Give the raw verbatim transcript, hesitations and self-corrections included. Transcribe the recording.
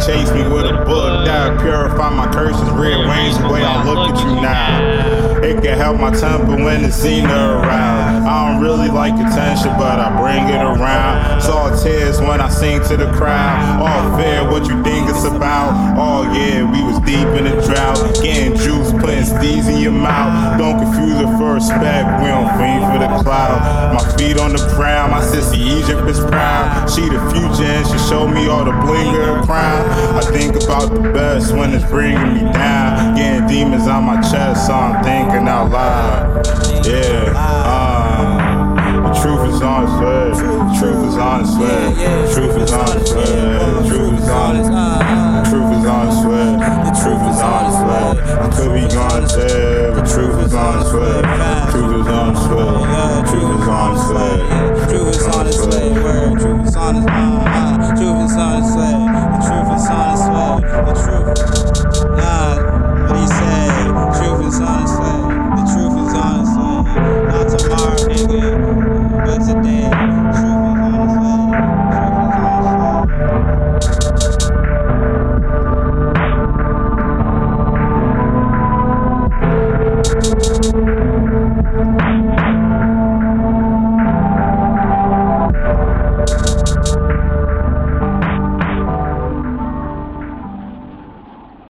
chase me with a book that purify my curses, rearrange the way I look at you now. It can help my temper when it's seen around. I don't really like attention, but I bring it around. Saw tears when I sing to the crowd. All fair, what you think it's about? Oh yeah, we was deep in the drought. Getting juice, putting steez in your mouth. Don't confuse it for respect, we don't fiend for the cloud. My feet on the ground, my sister Egypt is proud. She the future and she showed me all the bling of her crown. I think about the best when it's bringing me down. Getting demons on my chest, so I'm thinking out loud. Yeah, um, the truth is on its way. The truth is on its way. The truth is on its way. The truth is on its way. The truth is on its way. The truth is on its way. I could be gone dead. The truth is on its way. The truth is on its way. The truth is on its way. The truth is on its way. The truth is on its way. The truth is on its way. The truth is on its way. The truth. Nah, what he said. The truth is on its way. The truth is on its way. Not tomorrow, nigga, but today. The truth is on its way. The truth is on its way.